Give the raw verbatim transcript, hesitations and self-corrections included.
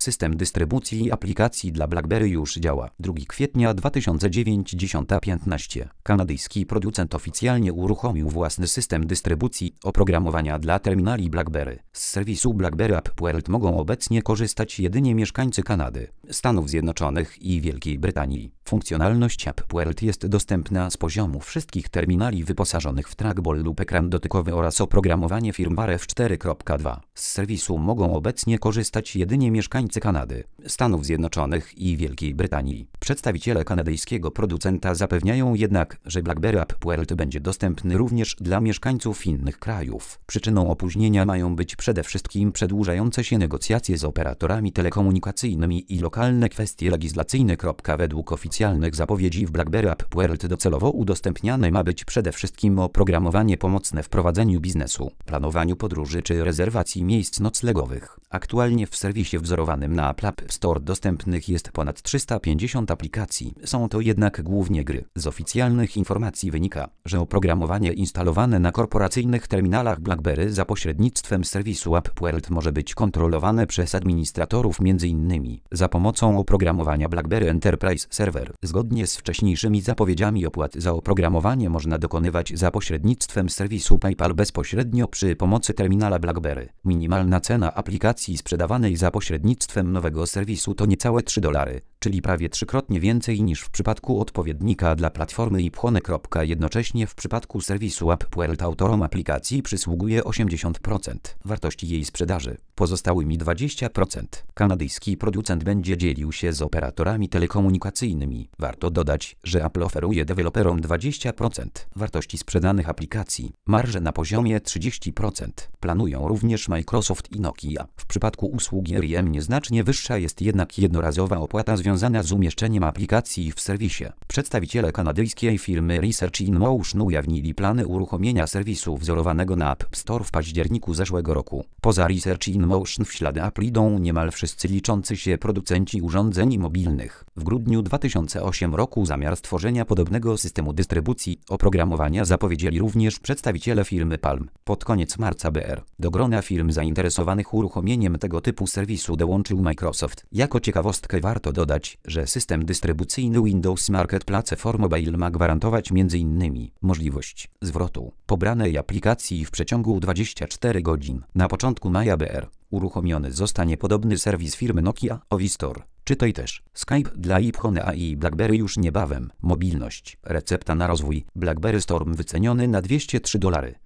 System dystrybucji aplikacji dla BlackBerry już działa. drugiego kwietnia dwa tysiące dziewiątego dziesiąta piętnaście. Kanadyjski producent oficjalnie uruchomił własny system dystrybucji oprogramowania dla terminali BlackBerry. Z serwisu BlackBerry App World mogą obecnie korzystać jedynie mieszkańcy Kanady, Stanów Zjednoczonych i Wielkiej Brytanii. Funkcjonalność App World jest dostępna z poziomu wszystkich terminali wyposażonych w trackball lub ekran dotykowy oraz oprogramowanie firmware w cztery kropka dwa. Z serwisu mogą obecnie korzystać jedynie mieszkańcy Kanady, Stanów Zjednoczonych i Wielkiej Brytanii. Przedstawiciele kanadyjskiego producenta zapewniają jednak, że BlackBerry App World będzie dostępny również dla mieszkańców innych krajów. Przyczyną opóźnienia mają być przede wszystkim przedłużające się negocjacje z operatorami telekomunikacyjnymi i lokalne kwestie legislacyjne. Według oficjalnych zapowiedzi w BlackBerry App World docelowo udostępniane ma być przede wszystkim oprogramowanie pomocne w prowadzeniu biznesu, planowaniu podróży czy rezerwacji miejsc noclegowych. Aktualnie w serwisie wzorowanym na Apple App Store dostępnych jest ponad trzysta pięćdziesiąt aplikacji. Są to jednak głównie gry. Z oficjalnych informacji wynika, że oprogramowanie instalowane na korporacyjnych terminalach BlackBerry za pośrednictwem serwisu App World może być kontrolowane przez administratorów między innymi za pomocą oprogramowania BlackBerry Enterprise Server. Zgodnie z wcześniejszymi zapowiedziami opłat za oprogramowanie można dokonywać za pośrednictwem serwisu PayPal bezpośrednio przy pomocy terminala BlackBerry. Minimalna cena aplikacji sprzedawanej za pośrednictwem nowego serwisu to niecałe trzy dolary, czyli prawie trzykrotnie więcej niż w przypadku odpowiednika dla platformy iPhone. Jednocześnie w przypadku serwisu App World autorom aplikacji przysługuje osiemdziesiąt procent wartości jej sprzedaży, pozostałymi dwadzieścia procent kanadyjski producent będzie dzielił się z operatorami telekomunikacyjnymi. Warto dodać, że Apple oferuje deweloperom dwadzieścia procent wartości sprzedanych aplikacji, marżę na poziomie trzydzieści procent. Planują również Microsoft i Nokia. W przypadku usługi R I M nieznacznie wyższa jest jednak jednorazowa opłata związana z umieszczeniem aplikacji w serwisie. Przedstawiciele kanadyjskiej firmy Research in Motion ujawnili plany uruchomienia serwisu wzorowanego na App Store w październiku zeszłego roku. Poza Research in Motion w ślady Apple idą niemal wszyscy liczący się producenci urządzeń mobilnych. W grudniu dwa tysiące ósmego roku zamiar stworzenia podobnego systemu dystrybucji oprogramowania zapowiedzieli również przedstawiciele firmy Palm. Pod koniec marca B R do grona firm zainteresowanych uruchomieniem tego typu serwisu dołączył Microsoft. Jako ciekawostkę warto dodać, że system dystrybucyjny Windows Marketplace for Mobile ma gwarantować między innymi możliwość zwrotu pobranej aplikacji w przeciągu dwudziestu czterech godzin. Na początku maja B R uruchomiony zostanie podobny serwis firmy Nokia Ovistor. Czytaj też Skype dla iPhone i BlackBerry już niebawem. Mobilność. Recepta na rozwój. BlackBerry Storm wyceniony na dwieście trzy dolary.